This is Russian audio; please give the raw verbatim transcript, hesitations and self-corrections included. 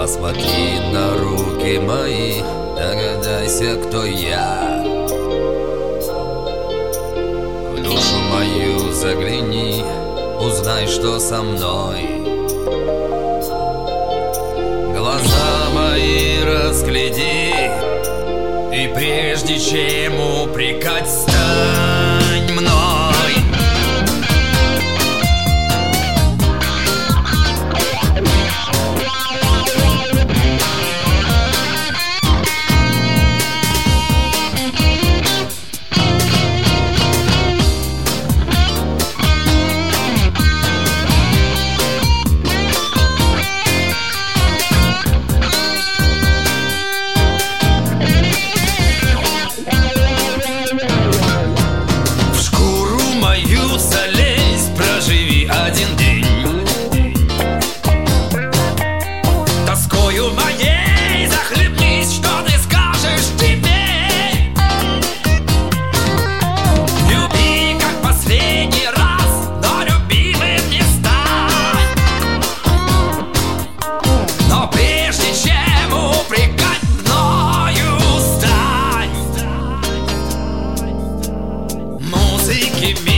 Посмотри на руки мои, догадайся, кто я. В душу мою загляни, узнай, что со мной. Глаза мои разгляди, и прежде чем упрекать, стань мной. Залезь, проживи один день. Тоскою моей захлебнись, что ты скажешь теперь? Люби, как последний раз, но любимым не стань. Но прежде чем упрекать, мною стань. Музыки мира